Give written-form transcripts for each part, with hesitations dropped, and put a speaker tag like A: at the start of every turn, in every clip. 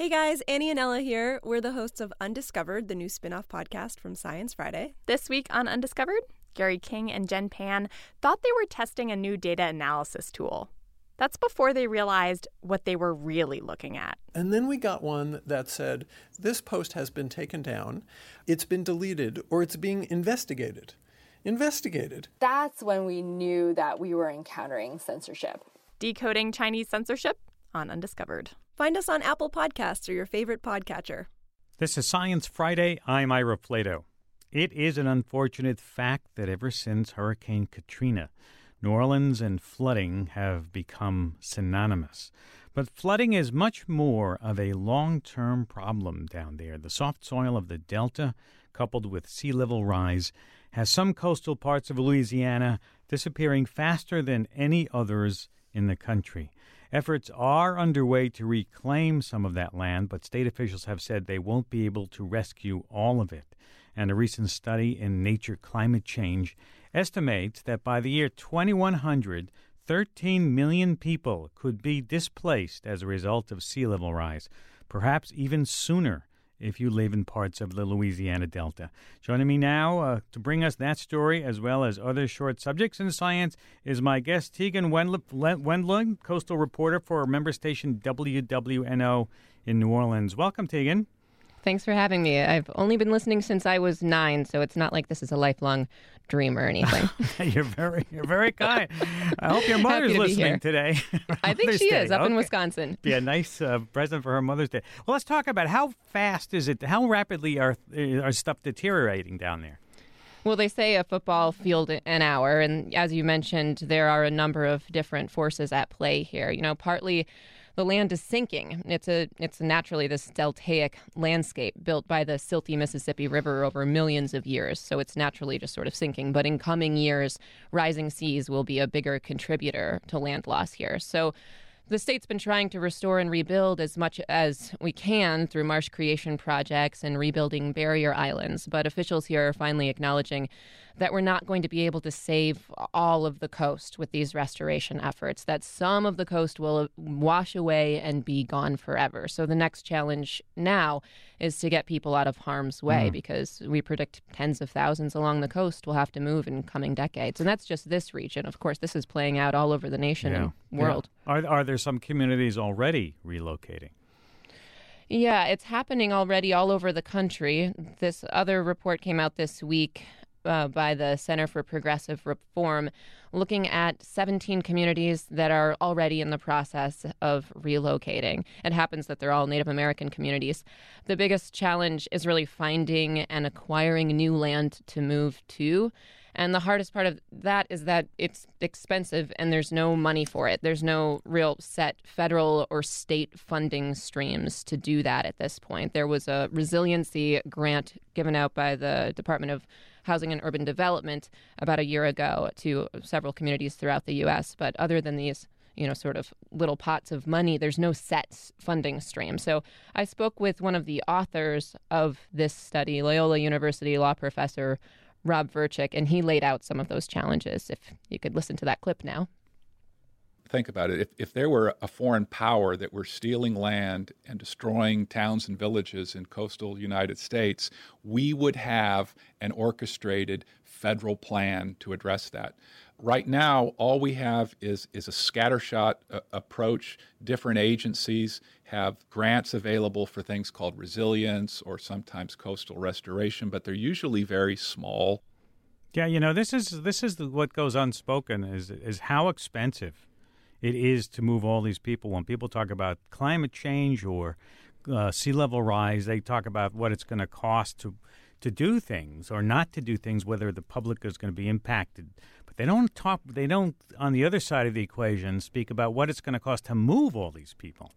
A: Hey guys, Annie and Ella here. We're the hosts of Undiscovered, the new spin-off podcast from Science Friday.
B: This week on Undiscovered, Gary King and Jen Pan thought they were testing a new data analysis tool. That's before they realized what they were really looking at.
C: And then we got one that said, this post has been taken down, it's been deleted, or it's being investigated. Investigated.
D: That's when we knew that we were encountering censorship.
B: Decoding Chinese censorship on Undiscovered.
A: Find us on Apple Podcasts or your favorite podcatcher.
E: This is Science Friday. I'm Ira Flato. It is an unfortunate fact that ever since Hurricane Katrina, New Orleans and flooding have become synonymous. But flooding is much more of a long-term problem down there. The soft soil of the Delta, coupled with sea level rise, has some coastal parts of Louisiana disappearing faster than any others in the country. Efforts are underway to reclaim some of that land, but state officials have said they won't be able to rescue all of it. And a recent study in Nature Climate Change estimates that by the year 2100, 13 million people could be displaced as a result of sea level rise, perhaps even sooner if you live in parts of the Louisiana Delta. Joining me now to bring us that story as well as other short subjects in science is my guest, Tegan Wendling, coastal reporter for member station WWNO in New Orleans. Welcome, Tegan.
F: Thanks for having me. I've only been listening since I was 9, so it's not like this is a lifelong dream or anything.
E: You're very kind. I hope your mother's listening today.
F: I think she is up in Wisconsin.
E: Be a nice present for her Mother's Day. Well, let's talk about how fast is it? How rapidly are stuff deteriorating down there?
F: Well, they say a football field an hour, and as you mentioned, there are a number of different forces at play here. You know, partly the land is sinking. It's naturally this deltaic landscape built by the silty Mississippi River over millions of years. So it's naturally just sort of sinking. But in coming years, rising seas will be a bigger contributor to land loss here. So the state's been trying to restore and rebuild as much as we can through marsh creation projects and rebuilding barrier islands. But officials here are finally acknowledging that we're not going to be able to save all of the coast with these restoration efforts, that some of the coast will wash away and be gone forever. So the next challenge now is to get people out of harm's way because we predict tens of thousands along the coast will have to move in coming decades. And that's just this region. Of course, this is playing out all over the nation and world.
E: Yeah. Are there some communities already relocating?
F: Yeah, it's happening already all over the country. This other report came out this week by the Center for Progressive Reform, looking at 17 communities that are already in the process of relocating. It happens that they're all Native American communities. The biggest challenge is really finding and acquiring new land to move to. And the hardest part of that is that it's expensive and there's no money for it. There's no real set federal or state funding streams to do that at this point. There was a resiliency grant given out by the Department of Housing and Urban Development about a year ago to several communities throughout the U.S. But other than these, sort of little pots of money, there's no set funding stream. So I spoke with one of the authors of this study, Loyola University law professor Rob Verchick, and he laid out some of those challenges. If you could listen to that clip now.
G: Think about it. If there were a foreign power that were stealing land and destroying towns and villages in coastal United States, we would have an orchestrated federal plan to address that. Right now, all we have is a scattershot approach. Different agencies have grants available for things called resilience or sometimes coastal restoration, but they're usually very small.
E: Yeah, this is what goes unspoken is how expensive it is to move all these people. When people talk about climate change or sea level rise, they talk about what it's going to cost to do things or not to do things, whether the public is going to be impacted. But they don't, on the other side of the equation, speak about what it's going to cost to move all these people.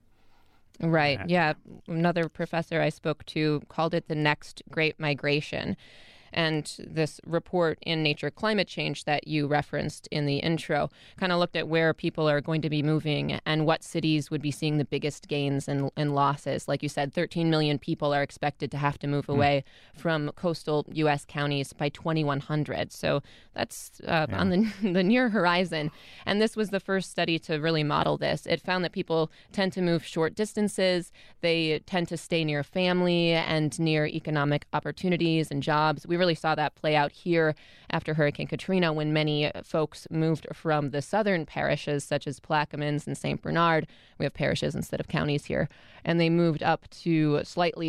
F: Right, yeah. Another professor I spoke to called it the next great migration. And this report in Nature Climate Change that you referenced in the intro kind of looked at where people are going to be moving and what cities would be seeing the biggest gains and losses. Like you said, 13 million people are expected to have to move away from coastal U.S. counties by 2100. So that's on the near horizon. And this was the first study to really model this. It found that people tend to move short distances. They tend to stay near family and near economic opportunities and jobs. We really saw that play out here after Hurricane Katrina when many folks moved from the southern parishes such as Plaquemines and St. Bernard. We have parishes instead of counties here. And they moved up to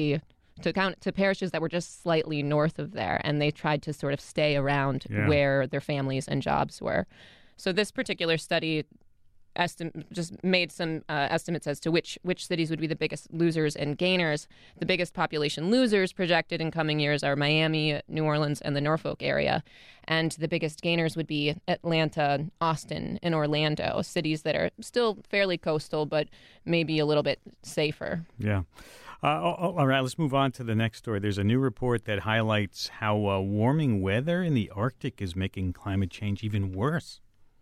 F: parishes that were just slightly north of there. And they tried to sort of stay around where their families and jobs were. So this particular study just made some estimates as to which cities would be the biggest losers and gainers. The biggest population losers projected in coming years are Miami, New Orleans, and the Norfolk area. And the biggest gainers would be Atlanta, Austin, and Orlando, cities that are still fairly coastal, but maybe a little bit safer.
E: Yeah. All right, let's move on to the next story. There's a new report that highlights how warming weather in the Arctic is making climate change even worse.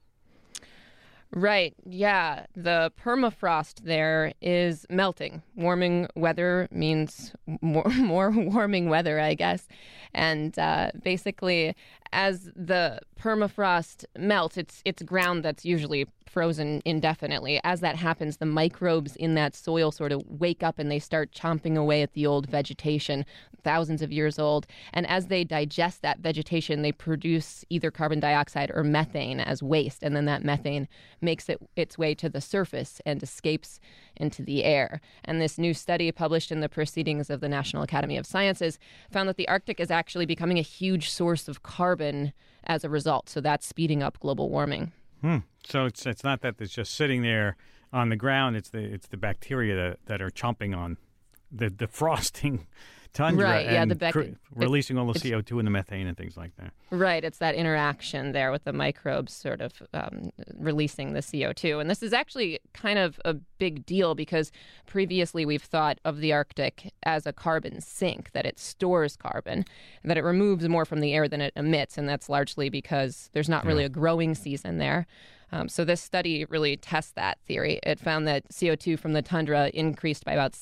F: Right. Yeah. The permafrost there is melting. Warming weather means more warming weather, I guess. And basically, as the permafrost melts, it's ground that's usually frozen indefinitely. As that happens, the microbes in that soil sort of wake up and they start chomping away at the old vegetation, thousands of years old. And as they digest that vegetation, they produce either carbon dioxide or methane as waste. And then that methane makes its way to the surface and escapes into the air. And this new study published in the Proceedings of the National Academy of Sciences found that the Arctic is actually becoming a huge source of carbon as a result. So that's speeding up global warming.
E: So it's not that it's just sitting there on the ground. It's the bacteria that are chomping on the frosting tundra,
F: right? Yeah,
E: and releasing all the CO2 and the methane and things like that.
F: Right. It's that interaction there with the microbes, sort of releasing the CO2, and this is actually kind of a big deal because previously we've thought of the Arctic as a carbon sink, that it stores carbon, that it removes more from the air than it emits, and that's largely because there's not really a growing season there. So this study really tests that theory. It found that CO2 from the tundra increased by about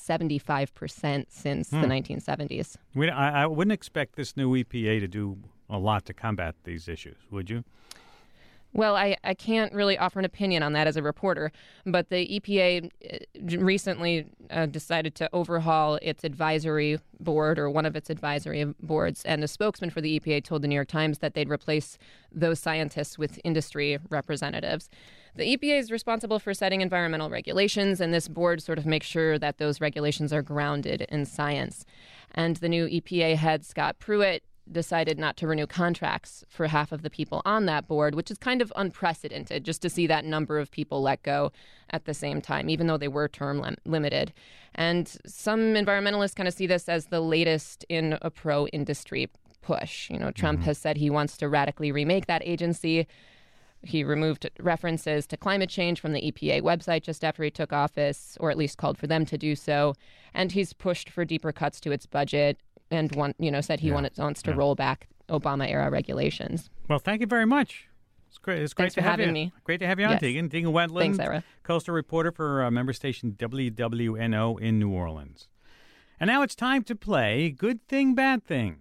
F: 75% since the 1970s.
E: I wouldn't expect this new EPA to do a lot to combat these issues, would you?
F: Well, I can't really offer an opinion on that as a reporter, but the EPA recently decided to overhaul its advisory board, or one of its advisory boards, and a spokesman for the EPA told the New York Times that they'd replace those scientists with industry representatives. The EPA is responsible for setting environmental regulations, and this board sort of makes sure that those regulations are grounded in science. And the new EPA head, Scott Pruitt, decided not to renew contracts for half of the people on that board, which is kind of unprecedented, just to see that number of people let go at the same time, even though they were term limited. And some environmentalists kind of see this as the latest in a pro-industry push. You know, Trump has said he wants to radically remake that agency. He removed references to climate change from the EPA website just after he took office, or at least called for them to do so. And he's pushed for deeper cuts to its budget and said he wants to roll back Obama-era regulations.
E: Well, thank you very much. It's great. It's great
F: Thanks for having me.
E: Great to have you on, Deegan. Deegan Wendland,
F: Thanks, Ira.
E: coastal reporter for member station WWNO in New Orleans. And now it's time to play Good Thing, Bad Thing.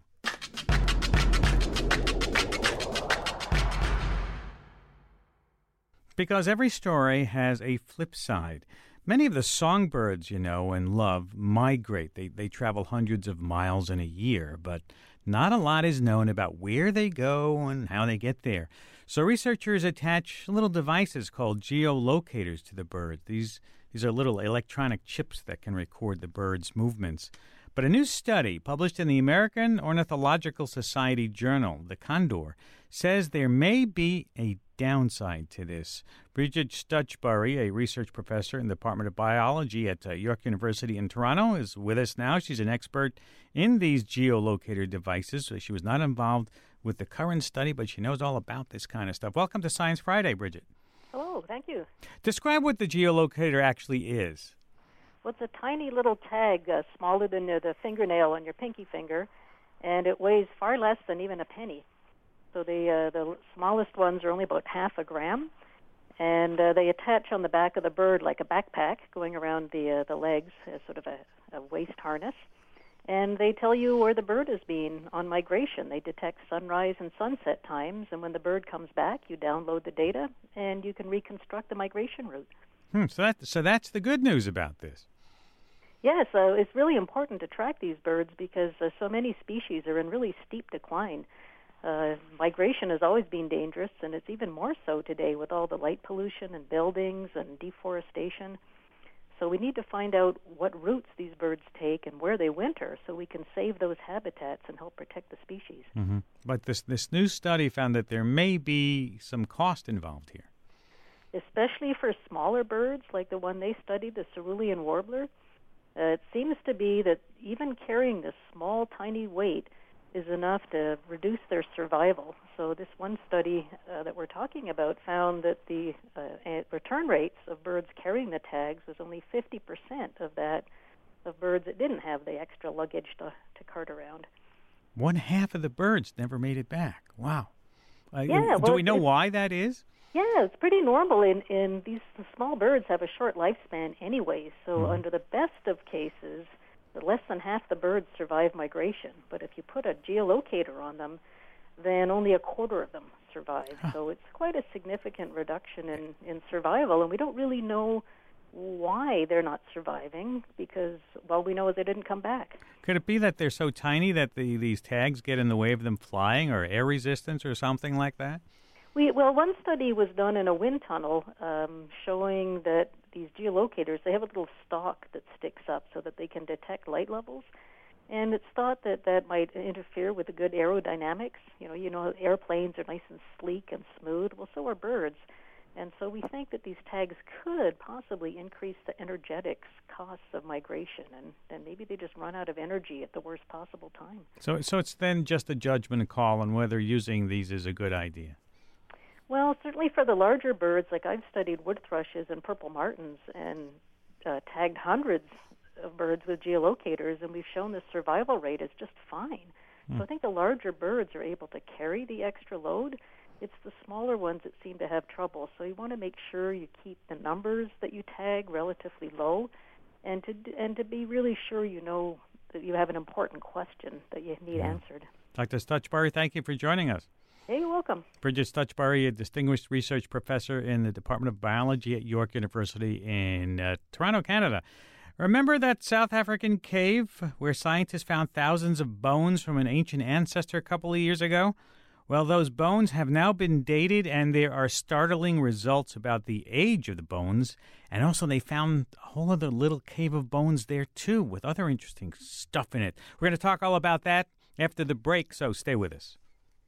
E: Because every story has a flip side. Many of the songbirds, and love migrate. They travel hundreds of miles in a year, but not a lot is known about where they go and how they get there. So researchers attach little devices called geolocators to the birds. These are little electronic chips that can record the birds' movements. But a new study published in the American Ornithological Society journal, The Condor, says there may be a downside to this. Bridget Stutchbury, a research professor in the Department of Biology at York University in Toronto, is with us now. She's an expert in these geolocator devices. So she was not involved with the current study, but she knows all about this kind of stuff. Welcome to Science Friday, Bridget.
H: Hello, thank you.
E: Describe what the geolocator actually is.
H: Well, it's a tiny little tag, smaller than the fingernail on your pinky finger, and it weighs far less than even a penny. So the smallest ones are only about half a gram, and they attach on the back of the bird like a backpack going around the legs as sort of a waist harness. And they tell you where the bird is being on migration. They detect sunrise and sunset times, and when the bird comes back, you download the data, and you can reconstruct the migration route.
E: So that's the good news about this.
H: Yeah, so it's really important to track these birds because so many species are in really steep decline. Migration has always been dangerous, and it's even more so today with all the light pollution and buildings and deforestation. So we need to find out what routes these birds take and where they winter so we can save those habitats and help protect the species.
E: Mm-hmm. But this new study found that there may be some cost involved here.
H: Especially for smaller birds like the one they studied, the cerulean warbler. It seems to be that even carrying this small, tiny weight is enough to reduce their survival. So this one study that we're talking about found that the return rates of birds carrying the tags was only 50% of that of birds that didn't have the extra luggage to cart around.
E: One half of the birds never made it back. Wow.
H: Do
E: we know why that is?
H: Yeah, it's pretty normal. In these small birds have a short lifespan anyway. So under the best of cases, less than half the birds survive migration. But if you put a geolocator on them, then only a quarter of them survive. So it's quite a significant reduction in survival, and we don't really know why they're not surviving because all we know is they didn't come back.
E: Could it be that they're so tiny that these tags get in the way of them flying, or air resistance or something like that?
H: One study was done in a wind tunnel showing that these geolocators, they have a little stalk that sticks up so that they can detect light levels. And it's thought that might interfere with the good aerodynamics. You know, airplanes are nice and sleek and smooth. Well, so are birds. And so we think that these tags could possibly increase the energetics costs of migration, and maybe they just run out of energy at the worst possible time.
E: So it's then just a judgment call on whether using these is a good idea.
H: Well, certainly for the larger birds, like I've studied wood thrushes and purple martins and tagged hundreds of birds with geolocators, and we've shown the survival rate is just fine. So I think the larger birds are able to carry the extra load. It's the smaller ones that seem to have trouble. So you want to make sure you keep the numbers that you tag relatively low, and to be really sure you know that you have an important question that you need answered.
E: Dr. Stutchbury, thank you for joining us.
H: Hey, you're welcome.
E: Bridget Stutchbury, a distinguished research professor in the Department of Biology at York University in Toronto, Canada. Remember that South African cave where scientists found thousands of bones from an ancient ancestor a couple of years ago? Well, those bones have now been dated, and there are startling results about the age of the bones. And also they found a whole other little cave of bones there, too, with other interesting stuff in it. We're going to talk all about that after the break, so stay with us.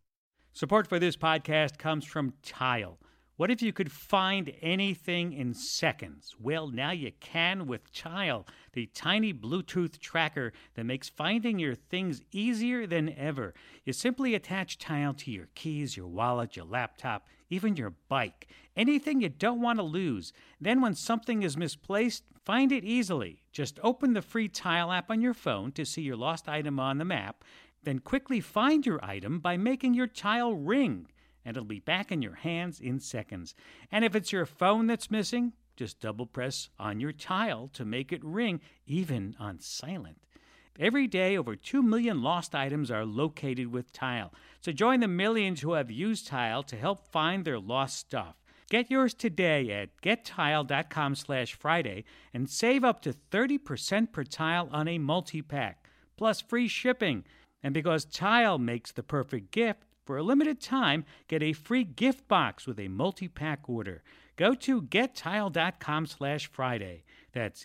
E: Support for this podcast comes from Tile. What if you could find anything in seconds? Well, now you can with Tile, the tiny Bluetooth tracker that makes finding your things easier than ever. You simply attach Tile to your keys, your wallet, your laptop, even your bike. Anything you don't want to lose. Then when something is misplaced, find it easily. Just open the free Tile app on your phone to see your lost item on the map. Then quickly find your item by making your Tile ring, and it'll be back in your hands in seconds. And if it's your phone that's missing, just double press on your Tile to make it ring, even on silent. Every day, over 2 million lost items are located with Tile. So join the millions who have used Tile to help find their lost stuff. Get yours today at gettile.com/Friday and save up to 30% per Tile on a multi-pack, plus free shipping. And because Tile makes the perfect gift, for a limited time, get a free gift box with a multi-pack order. Go to gettile.com/Friday. That's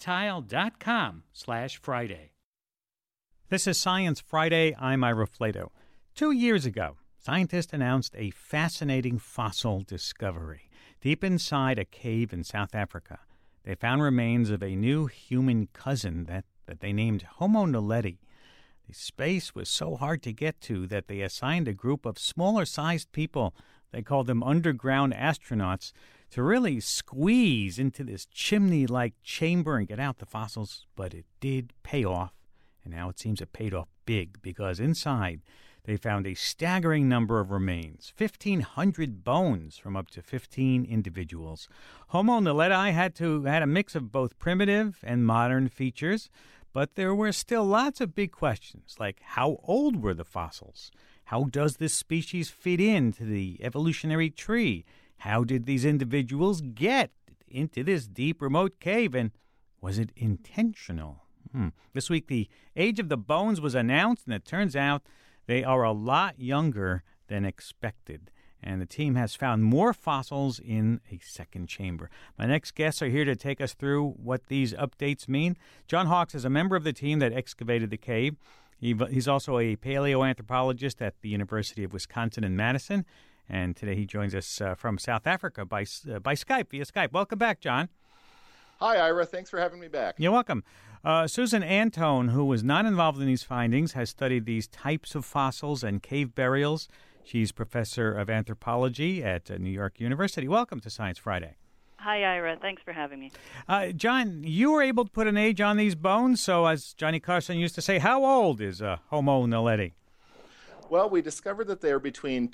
E: gettile.com/Friday. This is Science Friday. I'm Ira Flato. 2 years ago, scientists announced a fascinating fossil discovery. Deep inside a cave in South Africa, they found remains of a new human cousin that they named Homo naledi. The space was so hard to get to that they assigned a group of smaller-sized people, they called them underground astronauts, to really squeeze into this chimney-like chamber and get out the fossils. But it did pay off, And now it seems it paid off big because inside they found a staggering number of remains, 1,500 bones from up to 15 individuals. Homo naledi had a mix of both primitive and modern features, but there were still lots of big questions, like how old were the fossils? How does this species fit into the evolutionary tree? How did these individuals get into this deep, remote cave, and was it intentional? This week, the age of the bones was announced, and it turns out they are a lot younger than expected. And the team has found more fossils in a second chamber. My next guests are here to take us through what these updates mean. John Hawks is a member of the team that excavated the cave. He's also a paleoanthropologist at the University of Wisconsin in Madison. And today he joins us from South Africa by Skype, via Skype. Welcome back, John.
I: Hi, Ira. Thanks for having me back.
E: You're welcome. Susan Antone, who was not involved in these findings, has studied these types of fossils and cave burials. She's professor of anthropology at New York University. Welcome to Science Friday.
J: Hi, Ira. Thanks for having me.
E: John, you were able to put an age on these bones. So as Johnny Carson used to say, how old is Homo naledi?
I: Well, we discovered that they are between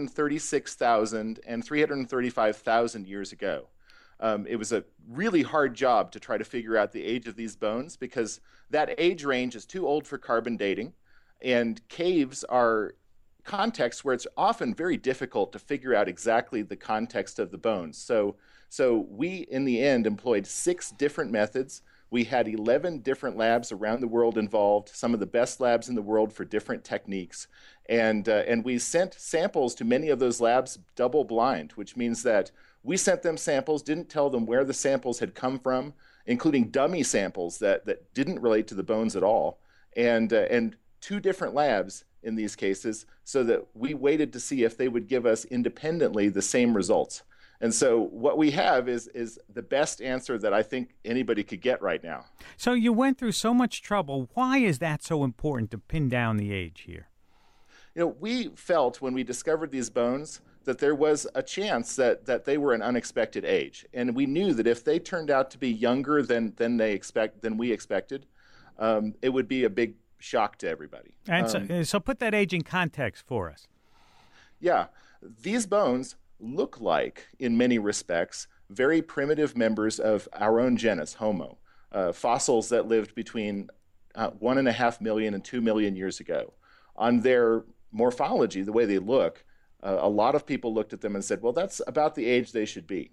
I: 236,000 and 335,000 years ago. It was a really hard job to try to figure out the age of these bones because that age range is too old for carbon dating, and caves are contexts where it's often very difficult to figure out exactly the context of the bones. So we, in the end, employed 6 different methods. We had 11 different labs around the world involved, some of the best labs in the world for different techniques. And we sent samples to many of those labs double blind, which means that we sent them samples, didn't tell them where the samples had come from, including dummy samples that didn't relate to the bones at all, and 2 different labs in these cases, so that we waited to see if they would give us independently the same results. And so what we have is the best answer that I think anybody could get right now.
E: So you went through so much trouble. Why is that so important to pin down the age here?
I: You know, we felt when we discovered these bones that there was a chance that they were an unexpected age. And we knew that if they turned out to be younger than we expected, it would be a big shock to everybody.
E: And so put that age in context for us.
I: Yeah. These bones look like, in many respects, very primitive members of our own genus, Homo, fossils that lived between 1.5 million and 2 million years ago. On their morphology, the way they look, a lot of people looked at them and said, well, that's about the age they should be.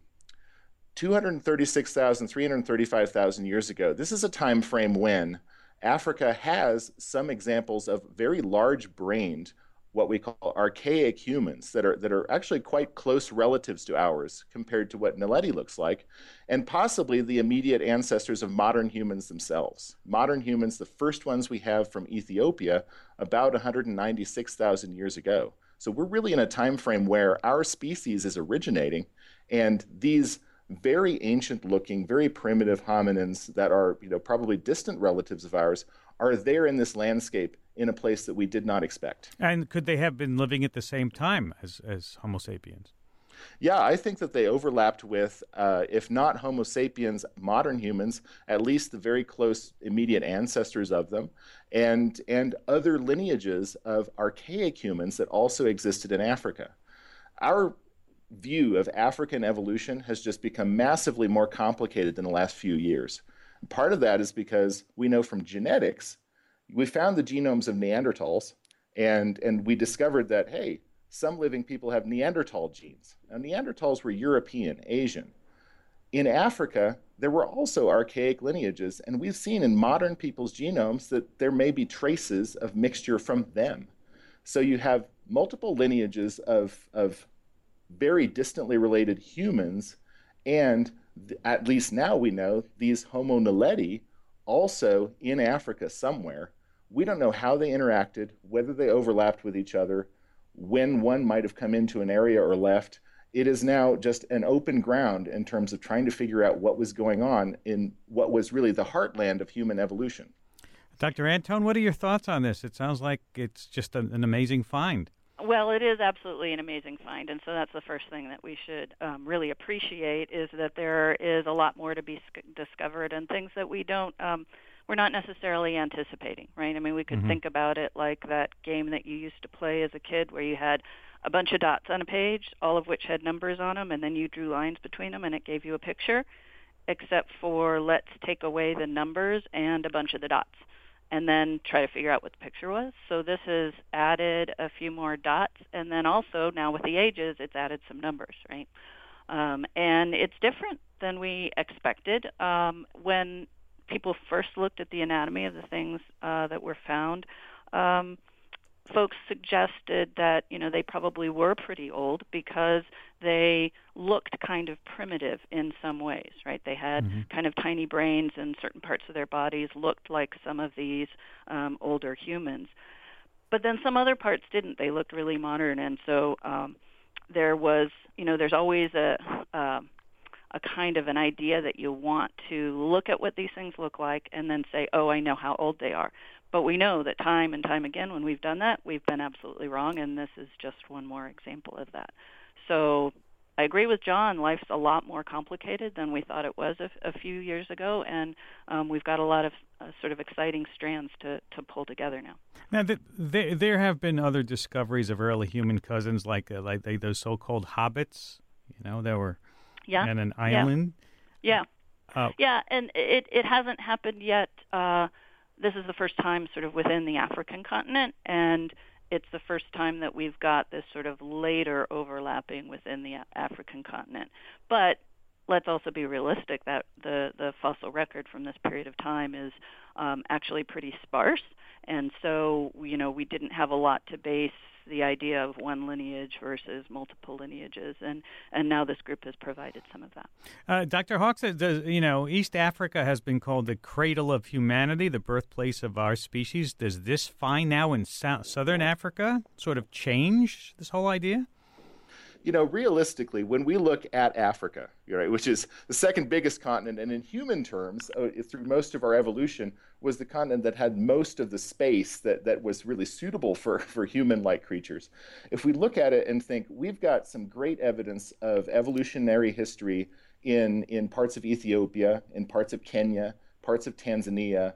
I: 236,000, 335,000 years ago, this is a time frame when Africa has some examples of very large-brained, what we call archaic humans that are actually quite close relatives to ours compared to what Naledi looks like, and possibly the immediate ancestors of modern humans themselves. Modern humans, the first ones we have from Ethiopia, about 196,000 years ago. So we're really in a time frame where our species is originating, and these very ancient-looking, very primitive hominins that are, probably distant relatives of ours are there in this landscape in a place that we did not expect.
E: And could they have been living at the same time as Homo sapiens?
I: Yeah, I think that they overlapped with, if not Homo sapiens, modern humans, at least the very close immediate ancestors of them, and other lineages of archaic humans that also existed in Africa. Our view of African evolution has just become massively more complicated in the last few years. Part of that is because we know from genetics, we found the genomes of Neanderthals, and we discovered that, hey, some living people have Neanderthal genes. Now, Neanderthals were European, Asian. In Africa, there were also archaic lineages, and we've seen in modern people's genomes that there may be traces of mixture from them. So you have multiple lineages of very distantly related humans, and at least now we know these Homo naledi also in Africa somewhere. We don't know how they interacted, whether they overlapped with each other, when one might have come into an area or left. It is now just an open ground in terms of trying to figure out what was going on in what was really the heartland of human evolution.
E: Dr. Antone, what are your thoughts on this? It sounds like it's just an amazing find.
J: Well, it is absolutely an amazing find, and so that's the first thing that we should really appreciate, is that there is a lot more to be discovered and things that we don't we're not necessarily anticipating, right? I mean, we could think about it like that game that you used to play as a kid where you had a bunch of dots on a page, all of which had numbers on them, and then you drew lines between them, and it gave you a picture, except for let's take away the numbers and a bunch of the dots, and then try to figure out what the picture was. So this has added a few more dots, and then also now with the ages, it's added some numbers, right? And it's different than we expected. When people first looked at the anatomy of the things that were found, folks suggested that, they probably were pretty old because they looked kind of primitive in some ways, right? They had kind of tiny brains, and certain parts of their bodies looked like some of these older humans. But then some other parts didn't. They looked really modern, and so there was, there's always a kind of an idea that you want to look at what these things look like and then say, oh, I know how old they are. But we know that time and time again when we've done that, we've been absolutely wrong, and this is just one more example of that. So I agree with John. Life's a lot more complicated than we thought it was a few years ago, and we've got a lot of sort of exciting strands to pull together now.
E: Now, there have been other discoveries of early human cousins, like those so-called hobbits, that were in an island.
J: Yeah, and it hasn't happened yet. This is the first time sort of within the African continent, and it's the first time that we've got this sort of later overlapping within the African continent. But let's also be realistic that the fossil record from this period of time is actually pretty sparse, and so we didn't have a lot to base the idea of one lineage versus multiple lineages, and now this group has provided some of that.
E: Dr. Hawkes, East Africa has been called the cradle of humanity, the birthplace of our species. Does this find now in Southern Africa sort of change this whole idea?
I: Realistically, when we look at Africa, right, which is the second biggest continent, and in human terms, through most of our evolution, was the continent that had most of the space that was really suitable for human-like creatures. If we look at it and think, we've got some great evidence of evolutionary history in parts of Ethiopia, in parts of Kenya, parts of Tanzania,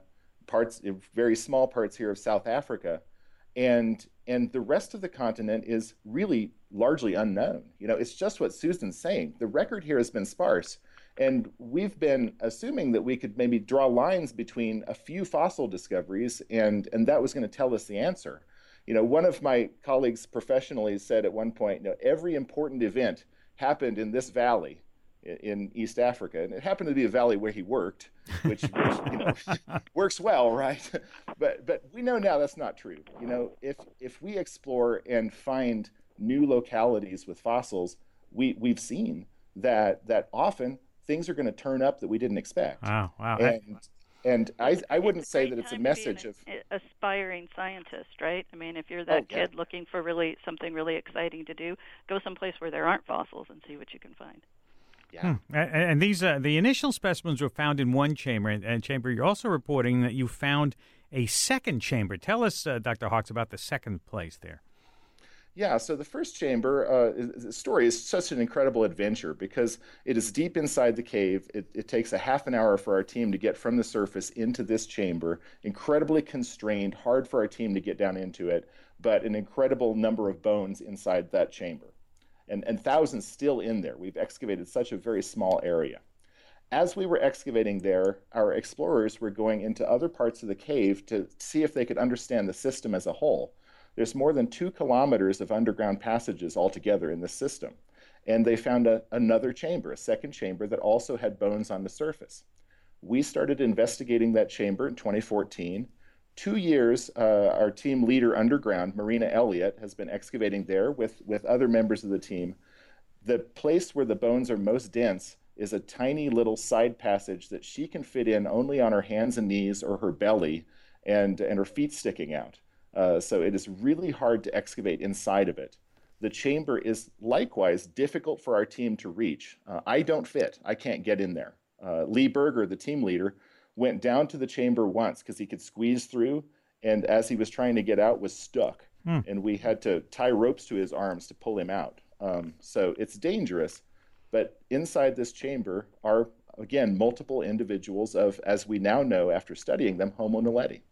I: very small parts here of South Africa, and the rest of the continent is really largely unknown. It's just what Susan's saying. The record here has been sparse, and we've been assuming that we could maybe draw lines between a few fossil discoveries, and that was going to tell us the answer. One of my colleagues professionally said at one point, every important event happened in this valley in East Africa, and it happened to be a valley where he worked, which works well, right? But we know now that's not true. If we explore and find new localities with fossils, we've seen that often things are going to turn up that we didn't expect.
E: Wow.
I: And I wouldn't say that it's a message of
J: aspiring scientist, right? I mean, if you're that kid looking for something really exciting to do, go someplace where there aren't fossils and see what you can find.
I: Yeah.
E: And these the initial specimens were found in one chamber, and you're also reporting that you found a second chamber. Tell us, Dr. Hawkes, about the second place there.
I: Yeah, so the first chamber, the story is such an incredible adventure because it is deep inside the cave. It takes a half an hour for our team to get from the surface into this chamber, incredibly constrained, hard for our team to get down into it, but an incredible number of bones inside that chamber. And thousands still in there. We've excavated such a very small area. As we were excavating there, our explorers were going into other parts of the cave to see if they could understand the system as a whole. There's more than 2 kilometers of underground passages altogether in this system. And they found another chamber, a second chamber that also had bones on the surface. We started investigating that chamber in 2014. 2 years, our team leader underground, Marina Elliott, has been excavating there with other members of the team. The place where the bones are most dense is a tiny little side passage that she can fit in only on her hands and knees or her belly and her feet sticking out. So it is really hard to excavate inside of it. The chamber is likewise difficult for our team to reach. I don't fit. I can't get in there. Lee Berger, the team leader, went down to the chamber once because he could squeeze through, and as he was trying to get out, was stuck. And we had to tie ropes to his arms to pull him out. So it's dangerous, but inside this chamber are again, multiple individuals of, as we now know after studying them, Homo naledi.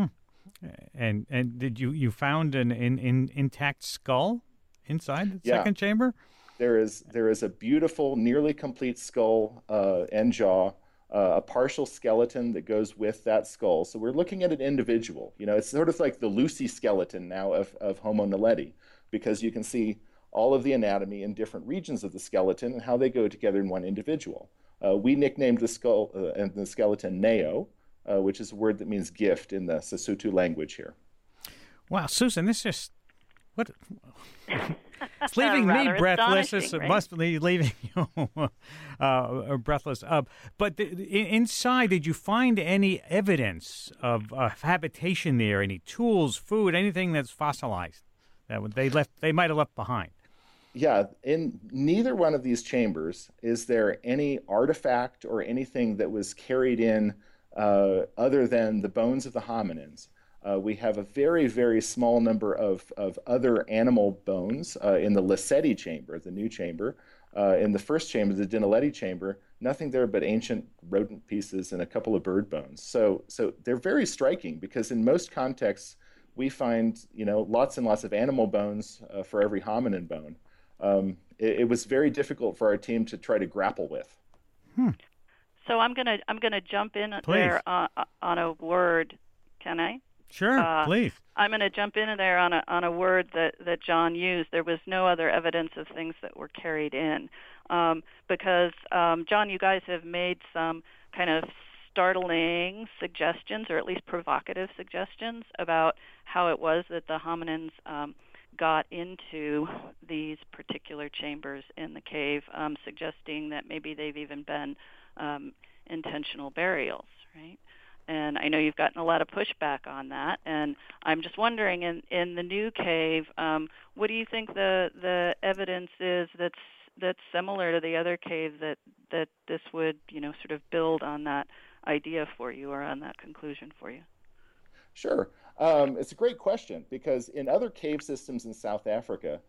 E: And did you found an intact skull inside the second chamber?
I: There is a beautiful, nearly complete skull and jaw, a partial skeleton that goes with that skull. So we're looking at an individual. It's sort of like the Lucy skeleton now of Homo naledi, because you can see all of the anatomy in different regions of the skeleton and how they go together in one individual. We nicknamed the skull and the skeleton Neo, which is a word that means gift in the Sesotho language here.
E: Wow, Susan, this just what. It's leaving me breathless. It must be leaving you breathless. But inside, did you find any evidence of habitation there? Any tools, food, anything that's fossilized that they might have left behind?
I: Yeah, in neither one of these chambers is there any artifact or anything that was carried in other than the bones of the hominins. We have a very, very small number of other animal bones in the Lesedi chamber, the new chamber. In the first chamber, the Dinaledi chamber, nothing there but ancient rodent pieces and a couple of bird bones. So they're very striking because in most contexts, we find lots and lots of animal bones for every hominin bone. It was very difficult for our team to try to grapple with.
J: So I'm gonna jump in there on a word. Can I?
E: Sure, please.
J: I'm going to jump in there on a word that John used. There was no other evidence of things that were carried in, because John, you guys have made some kind of startling suggestions, or at least provocative suggestions, about how it was that the hominins got into these particular chambers in the cave, suggesting that maybe they've even been intentional burials, right? And I know you've gotten a lot of pushback on that, and I'm just wondering, in the new cave, what do you think the evidence is that's similar to the other cave that this would sort of build on that idea for you, or on that conclusion for you?
I: Sure, it's a great question, because in other cave systems in South Africa,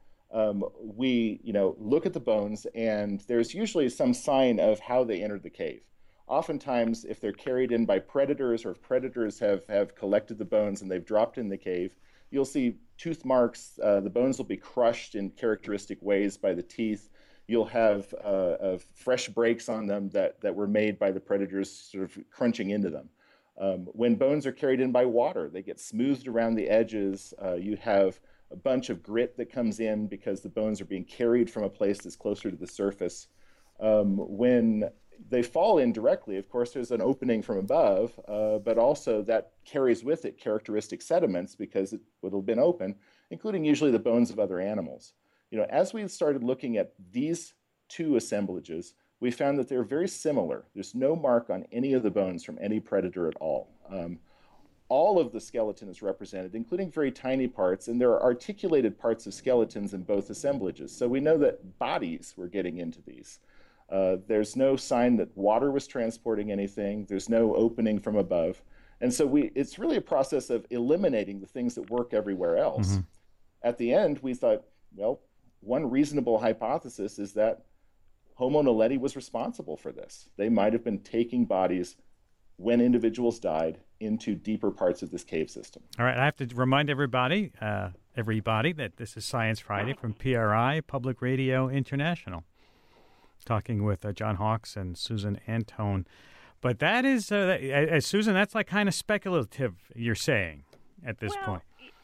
I: we look at the bones, and there's usually some sign of how they entered the cave. Oftentimes, if they're carried in by predators, or if predators have collected the bones and they've dropped in the cave, you'll see tooth marks. The bones will be crushed in characteristic ways by the teeth. You'll have fresh breaks on them that were made by the predators sort of crunching into them. When bones are carried in by water, they get smoothed around the edges. You have a bunch of grit that comes in because the bones are being carried from a place that's closer to the surface. When they fall in directly, of course, there's an opening from above, but also that carries with it characteristic sediments because it would have been open, including usually the bones of other animals. As we started looking at these two assemblages, we found that they're very similar. There's no mark on any of the bones from any predator at all. All of the skeleton is represented, including very tiny parts, and there are articulated parts of skeletons in both assemblages. So we know that bodies were getting into these. There's no sign that water was transporting anything. There's no opening from above. And so it's really a process of eliminating the things that work everywhere else. Mm-hmm. At the end, we thought, well, one reasonable hypothesis is that Homo naledi was responsible for this. They might have been taking bodies when individuals died into deeper parts of this cave system.
E: All right, I have to remind everybody that this is Science Friday from PRI, Public Radio International. Talking with John Hawkes and Susan Antone. But that is, Susan, that's like kind of speculative, you're saying, at this point.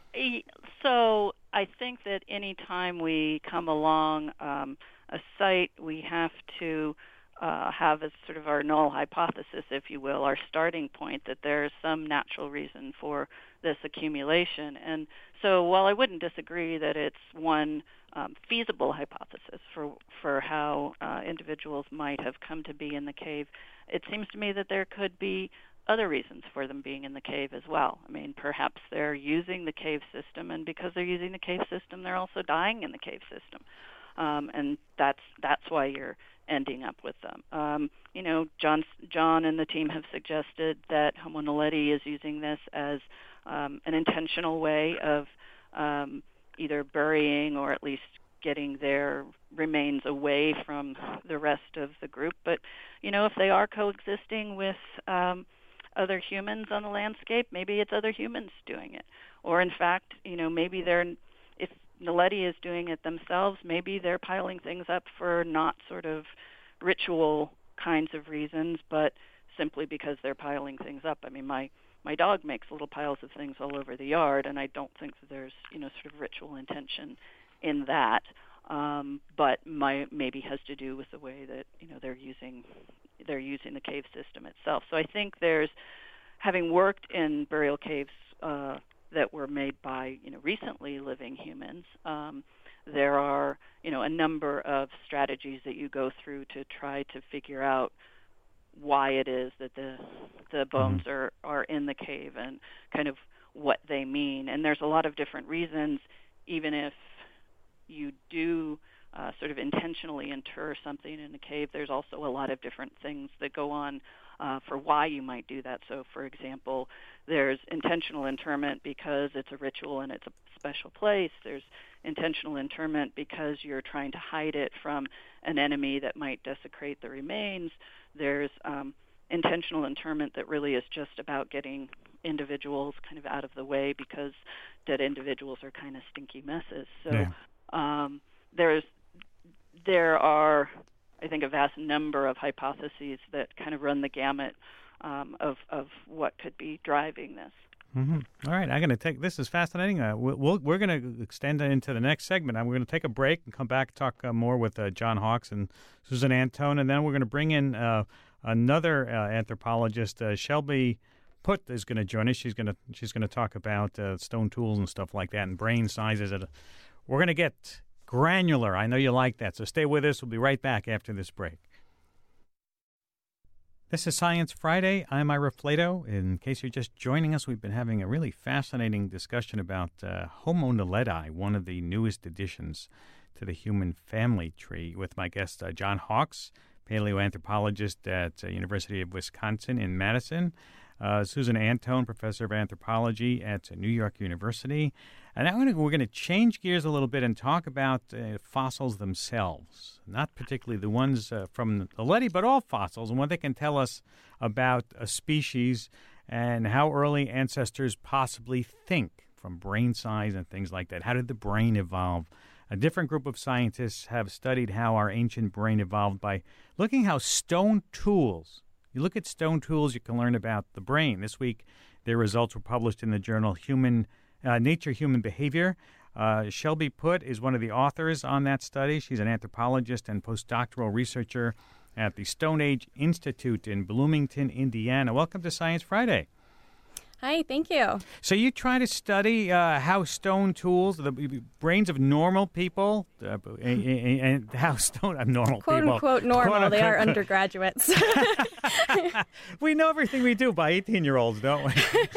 J: So I think that any time we come along a site, we have to have as sort of our null hypothesis, if you will, our starting point, that there's some natural reason for this accumulation. And so while I wouldn't disagree that it's one feasible hypothesis for how individuals might have come to be in the cave, it seems to me that there could be other reasons for them being in the cave as well. I mean, perhaps they're using the cave system, and because they're using the cave system, they're also dying in the cave system. And that's why you're ending up with them. John and the team have suggested that Homo naledi is using this as an intentional way of either burying or at least getting their remains away from the rest of the group. But, if they are coexisting with other humans on the landscape, maybe it's other humans doing it. Or in fact, maybe if Naledi is doing it themselves, maybe they're piling things up for not sort of ritual kinds of reasons, but simply because they're piling things up. I mean, my dog makes little piles of things all over the yard, and I don't think that there's, sort of ritual intention in that. But maybe has to do with the way that, they're using the cave system itself. So I think having worked in burial caves that were made by, recently living humans, there are, a number of strategies that you go through to try to figure out why it is that the bones are in the cave and kind of what they mean. And there's a lot of different reasons, even if you do sort of intentionally inter something in a cave, there's also a lot of different things that go on for why you might do that. So, for example, there's intentional interment because it's a ritual and it's a special place. There's intentional interment because you're trying to hide it from an enemy that might desecrate the remains. There's intentional interment that really is just about getting individuals kind of out of the way because dead individuals are kind of stinky messes. So there are, I think, a vast number of hypotheses that kind of run the gamut of what could be driving this.
E: Mm-hmm. All right, I'm going to this is fascinating. We're going to extend it into the next segment. We're going to take a break and come back and talk more with John Hawkes and Susan Antone, and then we're going to bring in another anthropologist, Shelby Putt, is going to join us. She's going to talk about stone tools and stuff like that and brain sizes. We're going to get granular. I know you like that, so stay with us. We'll be right back after this break. This is Science Friday. I'm Ira Flato. In case you're just joining us, we've been having a really fascinating discussion about Homo naledi, one of the newest additions to the human family tree, with my guest John Hawkes, paleoanthropologist at University of Wisconsin in Madison, Susan Antone, professor of anthropology at New York University. And now we're going to change gears a little bit and talk about fossils themselves, not particularly the ones from Naledi, but all fossils, and what they can tell us about a species and how early ancestors possibly think, from brain size and things like that. How did the brain evolve? A different group of scientists have studied how our ancient brain evolved by looking how stone tools. You look at stone tools, you can learn about the brain. This week, their results were published in the journal Nature Human Behavior. Shelby Putt is one of the authors on that study. She's an anthropologist and postdoctoral researcher at the Stone Age Institute in Bloomington, Indiana. Welcome to Science Friday.
B: Hi, thank you.
E: So you try to study how stone tools, the brains of normal people, and how normal
B: quote
E: people.
B: Unquote normal, they are undergraduates.
E: We know everything we do by 18-year-olds, don't we?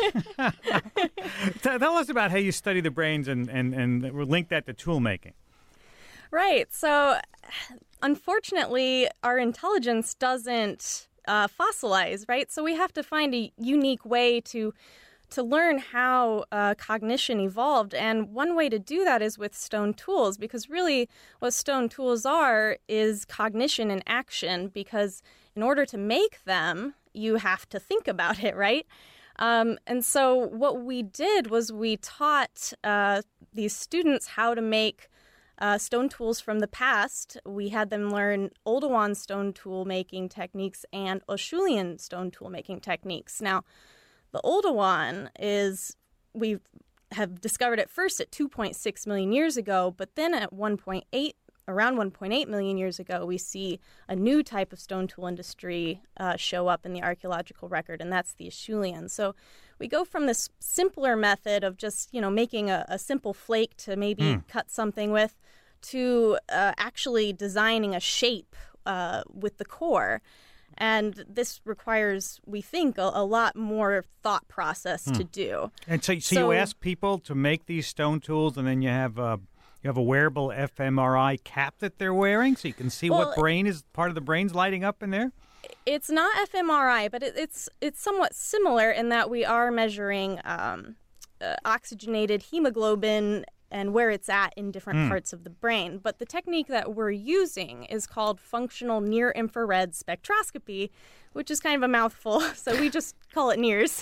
E: Tell us about how you study the brains and link that to tool making.
B: Right. So, unfortunately, our intelligence doesn't fossilize, right? So we have to find a unique way to learn how cognition evolved. And one way to do that is with stone tools, because really what stone tools are is cognition in action, because in order to make them, you have to think about it, right? And so what we did was we taught these students how to make stone tools from the past. We had them learn Oldowan stone tool making techniques and Acheulean stone tool making techniques. Now, the Oldowan we have discovered it first at 2.6 million years ago, but then at around 1.8 million years ago, we see a new type of stone tool industry show up in the archaeological record, and that's the Acheulean. So we go from this simpler method of just, making a simple flake to maybe cut something with, to actually designing a shape with the core. And this requires, we think, a lot more thought process to do.
E: And so you ask people to make these stone tools, and then you have a wearable fMRI cap that they're wearing, so you can see what part of the brain's lighting up in there?
B: It's not fMRI, but it's somewhat similar in that we are measuring oxygenated hemoglobin and where it's at in different parts of the brain. But the technique that we're using is called functional near-infrared spectroscopy, which is kind of a mouthful, so we just call it NIRS.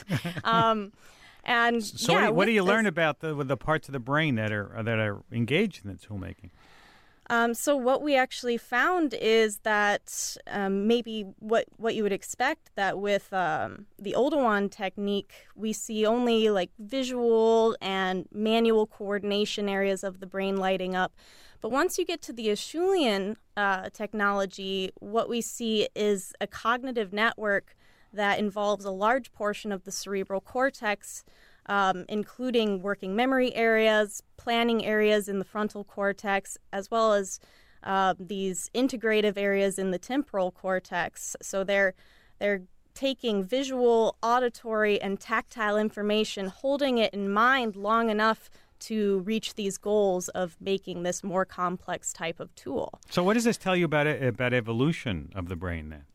B: And
E: so
B: yeah,
E: what do you learn about the parts of the brain that are engaged in the tool making?
B: So what we actually found is that maybe what you would expect, that with the Oldowan technique, we see only like visual and manual coordination areas of the brain lighting up. But once you get to the Acheulean technology, what we see is a cognitive network that involves a large portion of the cerebral cortex, including working memory areas, planning areas in the frontal cortex, as well as these integrative areas in the temporal cortex. So they're taking visual, auditory, and tactile information, holding it in mind long enough to reach these goals of making this more complex type of tool.
E: So what does this tell you about evolution of the brain then?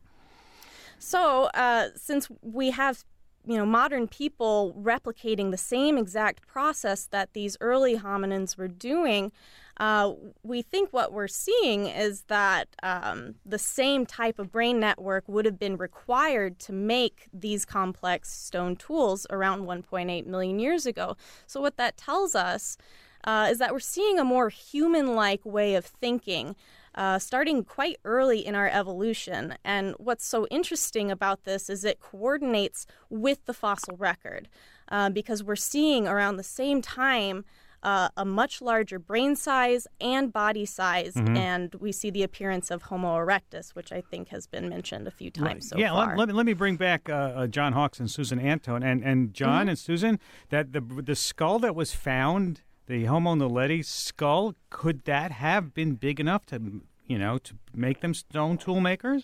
B: So since we have modern people replicating the same exact process that these early hominins were doing, we think what we're seeing is that the same type of brain network would have been required to make these complex stone tools around 1.8 million years ago. So what that tells us is that we're seeing a more human-like way of thinking, starting quite early in our evolution. And what's so interesting about this is it coordinates with the fossil record, because we're seeing around the same time a much larger brain size and body size, and we see the appearance of Homo erectus, which I think has been mentioned a few times so far.
E: Let me bring back John Hawks and Susan Antone. And John and Susan, that the skull that was found, the Homo naledi skull, could that have been big enough to make them stone tool makers?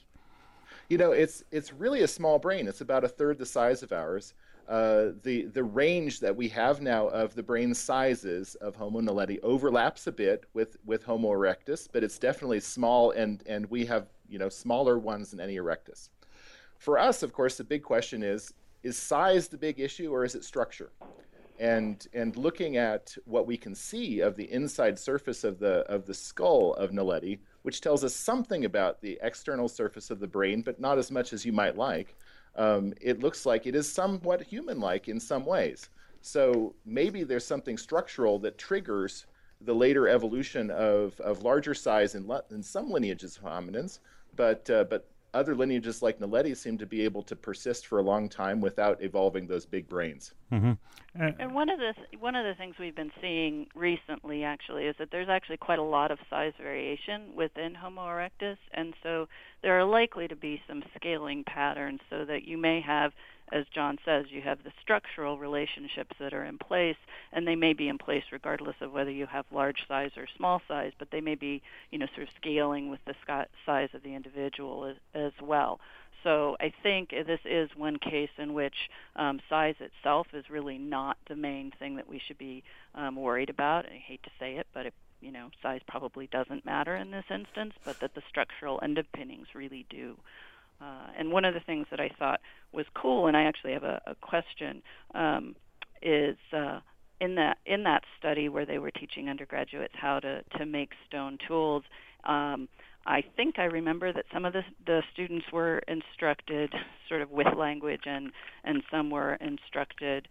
I: It's really a small brain. It's about a third the size of ours. The range that we have now of the brain sizes of Homo naledi overlaps a bit with Homo erectus, but it's definitely small, and we have smaller ones than any erectus. For us, of course, the big question is size the big issue, or is it structure? And looking at what we can see of the inside surface of the skull of Naledi, which tells us something about the external surface of the brain, but not as much as you might like, it looks like it is somewhat human-like in some ways. So maybe there's something structural that triggers the later evolution of larger size in some lineages of hominins, but other lineages like Naledi seem to be able to persist for a long time without evolving those big brains.
J: And one of the things we've been seeing recently, actually, is that there's actually quite a lot of size variation within Homo erectus, and so there are likely to be some scaling patterns, so that you may have, as John says, you have the structural relationships that are in place, and they may be in place regardless of whether you have large size or small size, but they may be, sort of scaling with the size of the individual as well. So I think this is one case in which size itself is really not the main thing that we should be worried about. I hate to say it, but size probably doesn't matter in this instance, but that the structural underpinnings really do. And one of the things that I thought was cool, and I actually have a question, is in that study where they were teaching undergraduates how to make stone tools, I think I remember that some of the students were instructed sort of with language, and some were instructed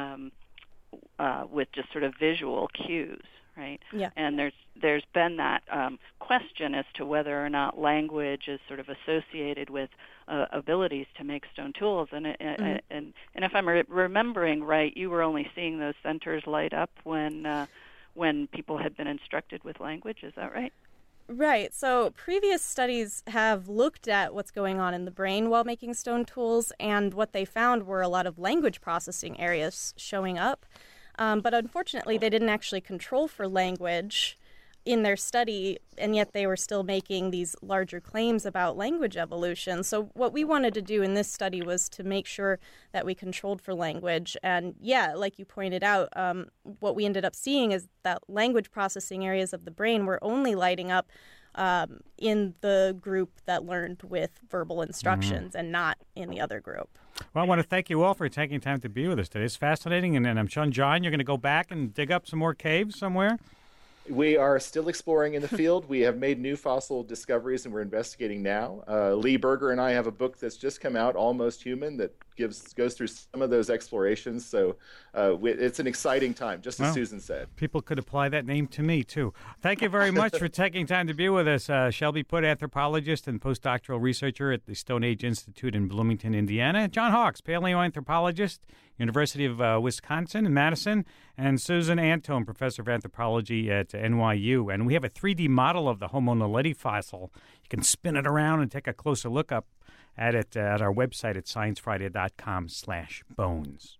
J: with just sort of visual cues, right?
B: Yeah.
J: And there's been that question as to whether or not language is sort of associated with abilities to make stone tools. And if I'm remembering right, you were only seeing those centers light up when people had been instructed with language. Is that right?
B: Right. So previous studies have looked at what's going on in the brain while making stone tools, and what they found were a lot of language processing areas showing up. But unfortunately, they didn't actually control for language in their study, and yet they were still making these larger claims about language evolution. So what we wanted to do in this study was to make sure that we controlled for language. And yeah, like you pointed out, what we ended up seeing is that language processing areas of the brain were only lighting up in the group that learned with verbal instructions and not in the other group.
E: Well, I want to thank you all for taking time to be with us today. It's fascinating, and I'm sure, John, you're going to go back and dig up some more caves somewhere?
I: We are still exploring in the field. We have made new fossil discoveries, and we're investigating now. Lee Berger and I have a book that's just come out, Almost Human, that goes through some of those explorations. So it's an exciting time, just as Susan said.
E: People could apply that name to me, too. Thank you very much for taking time to be with us. Shelby Put, anthropologist and postdoctoral researcher at the Stone Age Institute in Bloomington, Indiana. John Hawkes, paleoanthropologist, University of Wisconsin in Madison, and Susan Antone, professor of anthropology at NYU. And we have a 3D model of the Homo naledi fossil. You can spin it around and take a closer look up at it at our website at sciencefriday.com/bones.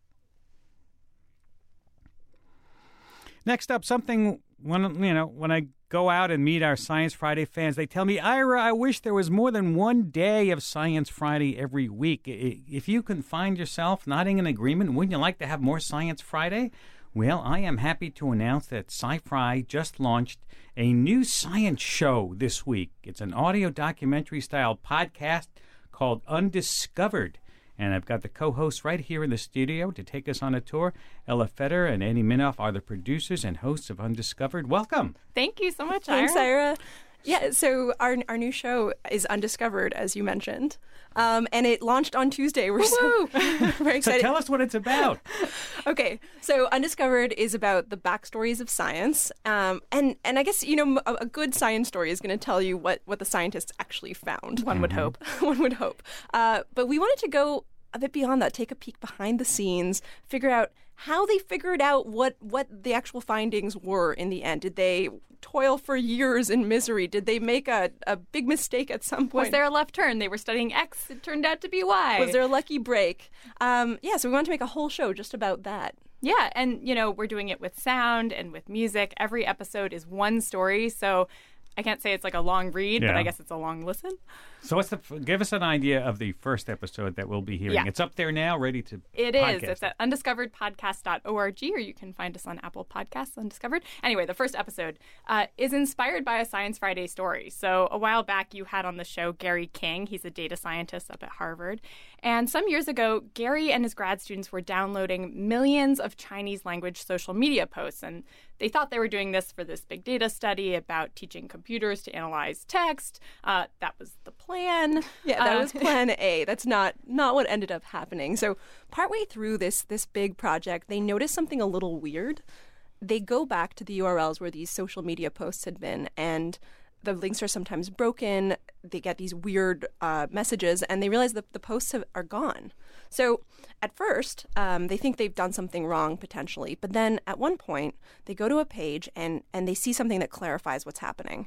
E: Next up, something when I go out and meet our Science Friday fans, they tell me, Ira, I wish there was more than one day of Science Friday every week. If you can find yourself nodding in agreement, wouldn't you like to have more Science Friday? Well, I am happy to announce that Sci-Fi just launched a new science show this week. It's an audio documentary-style podcast called Undiscovered. And I've got the co-hosts right here in the studio to take us on a tour. Ella Feder and Annie Minoff are the producers and hosts of Undiscovered. Welcome.
A: Thank you so much, Ira. Thanks, Ira. Yeah, so our new show is Undiscovered, as you mentioned. And it launched on Tuesday. We're so very excited.
E: So tell us what it's about.
A: Okay, so Undiscovered is about the backstories of science. And I guess, a good science story is going to tell you what the scientists actually found. One would hope. One would hope. But we wanted to go a bit beyond that, take a peek behind the scenes, figure out how they figured out what the actual findings were in the end. Did they toil for years in misery? Did they make a big mistake at some point?
K: Was there a left turn? They were studying X. It turned out to be Y.
A: Was there a lucky break? So we wanted to make a whole show just about that.
K: Yeah, and, we're doing it with sound and with music. Every episode is one story, so I can't say it's like a long read, but I guess it's a long listen.
E: So give us an idea of the first episode that we'll be hearing. Yeah. It's up there now, ready to
K: It is. It's at undiscoveredpodcast.org, or you can find us on Apple Podcasts, Undiscovered. Anyway, the first episode is inspired by a Science Friday story. So a while back, you had on the show Gary King. He's a data scientist up at Harvard. And some years ago, Gary and his grad students were downloading millions of Chinese language social media posts. And they thought they were doing this for this big data study about teaching computers to analyze text. That was the plan.
A: Yeah, that was plan A. That's not what ended up happening. So partway through this big project, they noticed something a little weird. They go back to the URLs where these social media posts had been, and the links are sometimes broken. They get these weird messages, and they realize that the posts are gone. So at first, they think they've done something wrong, potentially. But then at one point, they go to a page, and they see something that clarifies what's happening.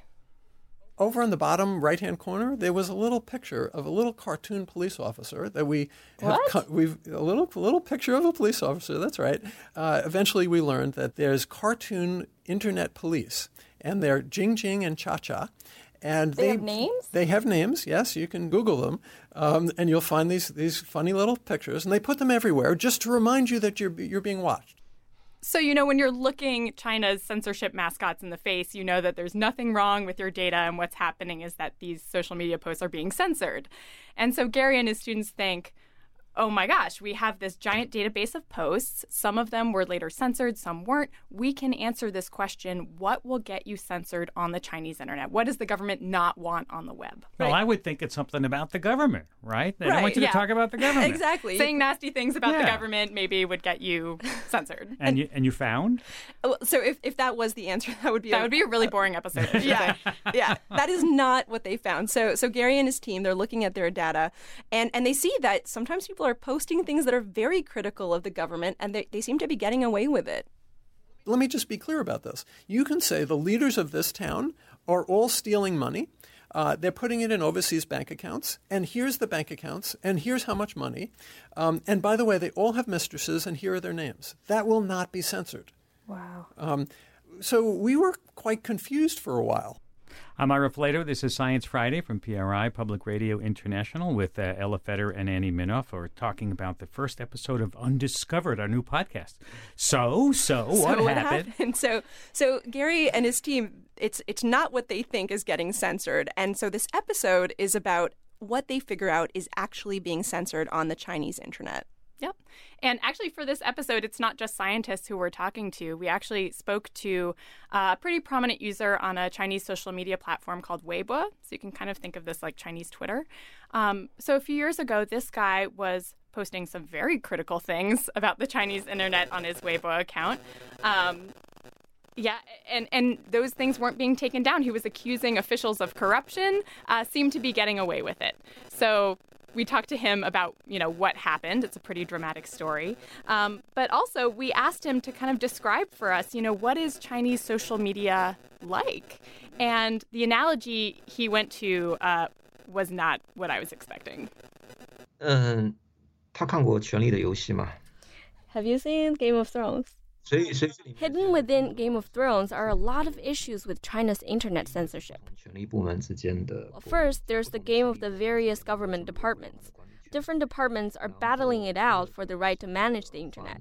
C: Over in the bottom right-hand corner, there was a little picture of a little cartoon police officer that we have. We've a little picture of a police officer. That's right. Eventually, we learned that there's cartoon internet police, and they're Jing Jing and Cha Cha, and
D: they have names.
C: They have names. Yes, you can Google them, and you'll find these funny little pictures, and they put them everywhere just to remind you that you're being watched.
K: So, when you're looking China's censorship mascots in the face, you know that there's nothing wrong with your data, and what's happening is that these social media posts are being censored. And so Gary and his students think, oh my gosh, we have this giant database of posts. Some of them were later censored, some weren't. We can answer this question. What will get you censored on the Chinese internet? What does the government not want on the web?
E: Well, I would think it's something about the government, right? They don't want you to talk about the government.
A: Exactly.
K: Saying nasty things about the government maybe would get you censored.
E: And you found?
A: So if that was the answer, that would be
K: a really boring episode.
A: Yeah. That is not what they found. So Gary and his team, they're looking at their data, and they see that sometimes people are posting things that are very critical of the government, and they seem to be getting away with it.
C: Let me just be clear about this. You can say the leaders of this town are all stealing money. They're putting it in overseas bank accounts, and here's the bank accounts, and here's how much money. And by the way, they all have mistresses, and here are their names. That will not be censored.
D: Wow.
C: So we were quite confused for a while.
E: I'm Ira Flato. This is Science Friday from PRI, Public Radio International, with Ella Feder and Annie Minoff. We're talking about the first episode of Undiscovered, our new podcast. So what happened?
A: So Gary and his team, it's not what they think is getting censored. And so this episode is about what they figure out is actually being censored on the Chinese internet.
K: Yep. And actually, for this episode, it's not just scientists who we're talking to. We actually spoke to a pretty prominent user on a Chinese social media platform called Weibo. So you can kind of think of this like Chinese Twitter. So a few years ago, this guy was posting some very critical things about the Chinese internet on his Weibo account. And those things weren't being taken down. He was accusing officials of corruption, seemed to be getting away with it. So we talked to him about, what happened. It's a pretty dramatic story. But also, we asked him to kind of describe for us, what is Chinese social media like? And the analogy he went to was not what I was expecting.
L: 他看过《权力的游戏》吗？
B: Have you seen Game of Thrones? Hidden within Game of Thrones are a lot of issues with China's internet censorship. First, there's the game of the various government departments. Different departments are battling it out for the right to manage the internet.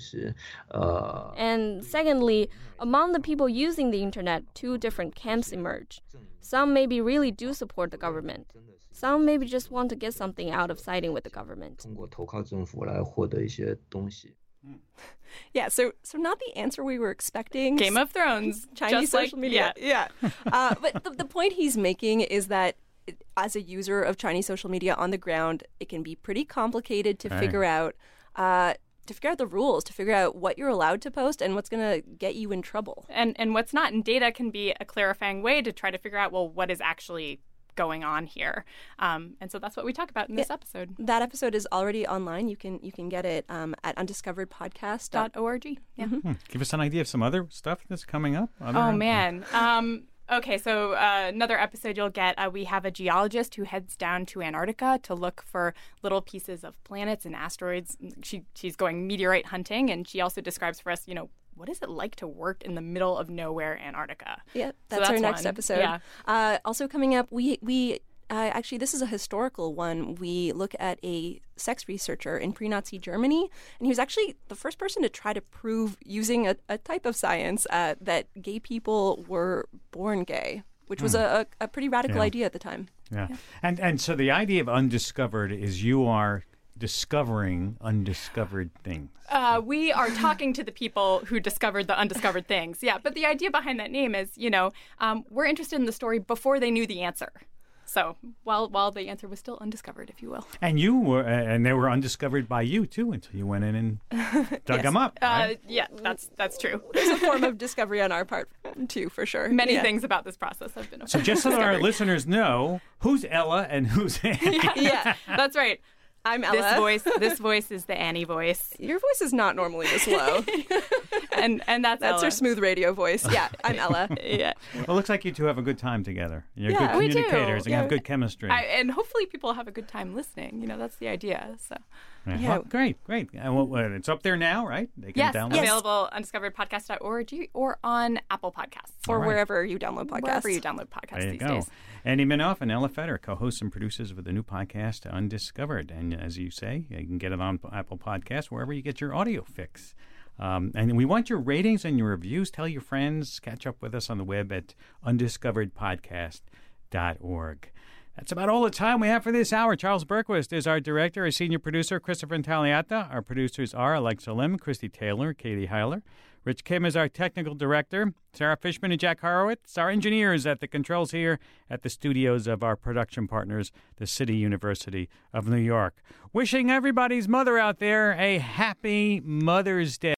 B: And secondly, among the people using the internet, two different camps emerge. Some maybe really do support the government. Some maybe just want to get something out of siding with the government.
A: Yeah, so not the answer we were expecting.
K: Game of Thrones.
A: Chinese social media. Yeah. But the point he's making is that as a user of Chinese social media on the ground, it can be pretty complicated to figure out the rules, to figure out what you're allowed to post and what's going to get you in trouble.
K: And what's not. And data can be a clarifying way to try to figure out, well, what is actually going on here. And so that's what we talk about in this episode.
A: That episode is already online. You can get it at undiscoveredpodcast.org.
K: Yeah.
E: Give us an idea of some other stuff that's coming up.
K: Man. Okay, so another episode you'll get, we have a geologist who heads down to Antarctica to look for little pieces of planets and asteroids. She's going meteorite hunting, and she also describes for us, what is it like to work in the middle of nowhere, Antarctica?
A: Yeah, that's our next episode. Yeah. Also coming up, we actually, this is a historical one. We look at a sex researcher in pre-Nazi Germany, and he was actually the first person to try to prove, using a type of science, that gay people were born gay, which was a pretty radical idea at the time.
E: Yeah. And so the idea of undiscovered is you are discovering undiscovered things.
K: We are talking to the people who discovered the undiscovered things. Yeah, but the idea behind that name is, we're interested in the story before they knew the answer. So while the answer was still undiscovered, if you will.
E: And you were, and they were undiscovered by you too, until you went in and dug them up. Right?
K: Yeah, that's true.
A: There's a form of discovery on our part too, for sure.
K: Many things about this process have been.
E: So just so our listeners know, who's Ella and who's Annie?
K: Yeah, that's right.
A: I'm Ella.
K: This voice is the Annie voice.
A: Your voice is not normally this low.
K: and that's Ella.
A: Her smooth radio voice. Yeah, I'm Ella.
K: Yeah.
E: Well, it looks like you two have a good time together. You're good communicators and have good chemistry.
K: And hopefully people have a good time listening. That's the idea. So.
E: Yeah. Well, great. And it's up there now, right? They can download it.
K: Available on undiscoveredpodcast.org or on Apple Podcasts.
A: Or wherever you download podcasts.
E: There you go. Andy Minoff and Ella Feder, co-hosts and producers of the new podcast, Undiscovered. And as you say, you can get it on Apple Podcasts, wherever you get your audio fix. And we want your ratings and your reviews. Tell your friends. Catch up with us on the web at undiscoveredpodcast.org. That's about all the time we have for this hour. Charles Berquist is our director. Our senior producer, Christopher Intagliata. Our producers are Alexa Lim, Christy Taylor, Katie Heiler. Rich Kim is our technical director. Sarah Fishman and Jack Horowitz, our engineers at the controls here at the studios of our production partners, the City University of New York. Wishing everybody's mother out there a happy Mother's Day.